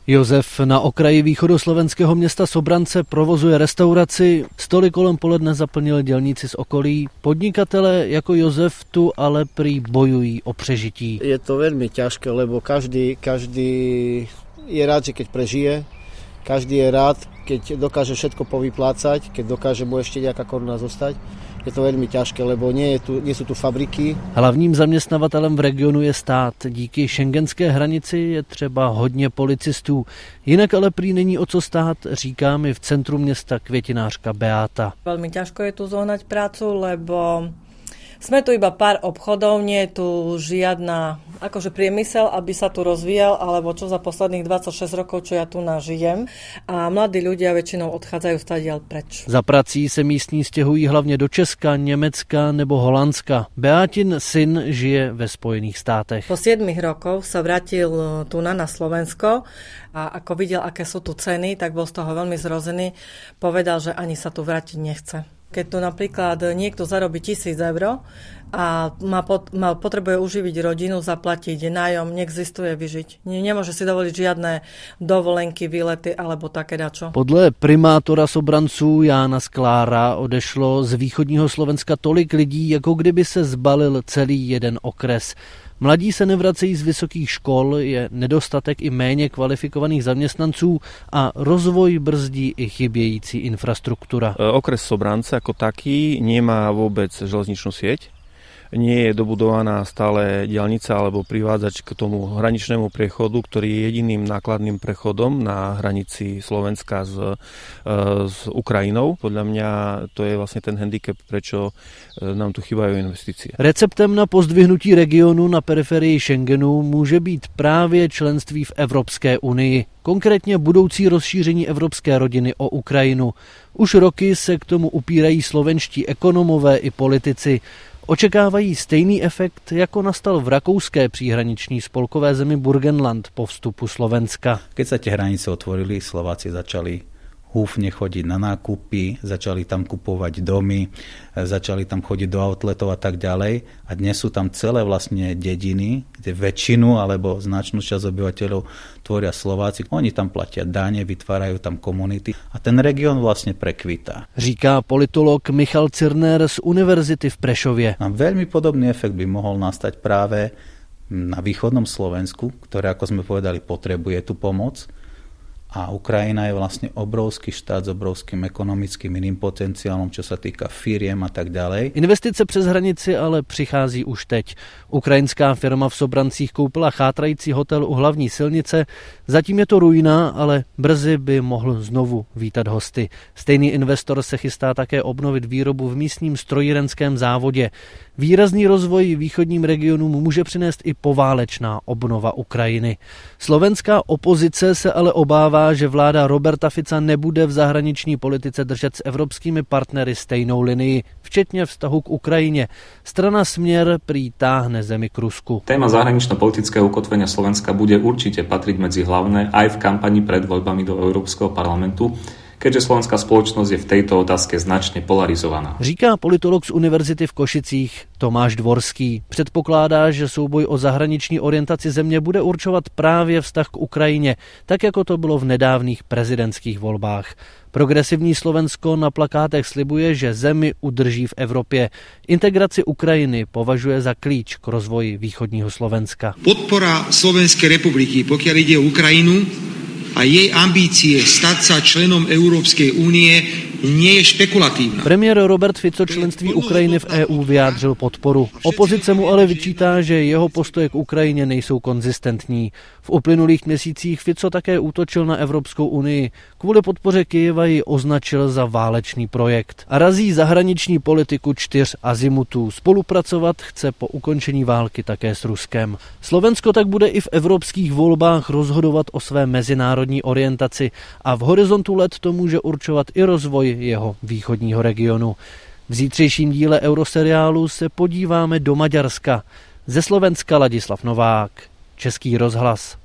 Josef na okraji východoslovenského města Sobrance provozuje restauraci, stoly kolem poledne zaplnili dělníci z okolí. Podnikatelé jako Josef tu ale prý bojují o přežití. Je to velmi těžké, lebo každý je rád, že keď prežije, každý je rád, keď dokáže všetko povyplácať, keď dokáže mu ešte nejaká koruna zostať. Je to velmi těžké, lebo nie sú tu fabriky. Hlavním zaměstnavatelem v regionu je stát. Díky schengenské hranici je třeba hodně policistů. Jinak ale prý není o co stát, říká mi v centru města květinářka Beáta. Veľmi ťažko je tu zohnať prácu, lebo sme tu iba pár obchodov, nie je tu žiadna akože priemysel, aby sa tu rozvíjal, alebo čo za posledných 26 rokov, čo ja tu nažijem. A mladí ľudia väčšinou odchádzajú stadiaľ preč. Za prací se místní stěhují hlavně do Česka, Německa nebo Holandska. Beátin syn žije ve Spojených státech. Po 7 rokoch sa vrátil tu na Slovensko a ako videl, aké sú tu ceny, tak bol z toho veľmi zrozený. Povedal, že ani sa tu vrátiť nechce. Keď tu napríklad niekto zarobí 1000 eur a potrebuje uživiť rodinu, zaplatiť nájom, neexistuje vyžiť. Nemôže si dovoliť žiadne dovolenky, výlety alebo také dačo. Podle primátora Sobranců Jána Sklára odešlo z východního Slovenska tolik lidí, jako kdyby se zbalil celý jeden okres. Mladí se nevracejí z vysokých škol, je nedostatek i méně kvalifikovaných zaměstnanců a rozvoj brzdí i chybějící infrastruktura. Okres Sobrance ako taký nemá vôbec železničnú sieť. Nie je dobudovaná stále diaľnica alebo privádzač k tomu hraničnému priechodu, ktorý je jediným nákladným prechodom na hranici Slovenska s Ukrajinou. Podľa mňa to je vlastne ten handicap, prečo nám tu chýbajú investície. Receptem na pozdvihnutí regionu na periferii Schengenu může být právě členství v Evropské unii. Konkrétně budoucí rozšíření evropské rodiny o Ukrajinu. Už roky se k tomu upírají slovenští ekonomové i politici. Očekávají stejný efekt, jako nastal v rakouské příhraniční spolkové zemi Burgenland po vstupu Slovenska. Keď sa tie hranice otvorili, Slováci začali húfne chodiť na nákupy, začali tam kupovať domy, začali tam chodiť do outletov a tak ďalej. A dnes sú tam celé vlastne dediny, kde väčšinu alebo značnú časť obyvateľov tvoria Slováci. Oni tam platia dane, vytvárajú tam komunity a ten región vlastne prekvitá. Říká politolog Michal Cirner z Univerzity v Prešově. A veľmi podobný efekt by mohol nastať práve na východnom Slovensku, ktoré, ako sme povedali, potrebuje tú pomoc. A Ukrajina je vlastne obrovský štát s obrovským ekonomickým iným potenciálom, čo sa týka firiem a tak ďalej. Investice přes hranici ale přichází už teď. Ukrajinská firma v Sobrancích koupila chátrající hotel u hlavní silnice. Zatím je to ruina, ale brzy by mohl znovu vítat hosty. Stejný investor se chystá také obnovit výrobu v místním strojírenském závodě. Výrazný rozvoj východním regionům může přinést i poválečná obnova Ukrajiny. Slovenská opozice se ale obává, že vláda Roberta Fica nebude v zahraniční politice držet s evropskými partnery stejnou linii, včetně vztahu k Ukrajině. Strana Směr prý táhne zemi k Rusku. Téma zahranično-politického ukotvenia Slovenska bude určite patriť medzi hlavné aj v kampani pred voľbami do Európskeho parlamentu, keďže slovenská spoločnosť je v tejto otázke značne polarizovaná. Říká politolog z Univerzity v Košicích Tomáš Dvorský. Předpokládá, že souboj o zahraniční orientaci země bude určovat právě vztah k Ukrajině, tak jako to bylo v nedávných prezidentských volbách. Progresivní Slovensko na plakátech slibuje, že zemi udrží v Evropě. Integraci Ukrajiny považuje za klíč k rozvoji východního Slovenska. Podpora Slovenskej republiky, pokiaľ ide o Ukrajinu, a jej ambície stať sa členom Európskej únie nie je špekulatívna. Premiér Robert Fico členství Ukrajiny v EU vyjádřil podporu. Opozice mu ale vyčítá, že jeho postoje k Ukrajině nejsou konzistentní. V uplynulých měsících Fico také útočil na Evropskou unii. Kvůli podpoře Kyjeva ji označil za válečný projekt. A razí zahraniční politiku 4 azimutů. Spolupracovat chce po ukončení války také s Ruskem. Slovensko tak bude i v evropských volbách rozhodovat o své mezinárodní orientaci a v horizontu let to může určovat i rozvoj jeho východního regionu. V zítřejším díle Euroseriálu se podíváme do Maďarska. Ze Slovenska Ladislav Novák, Český rozhlas.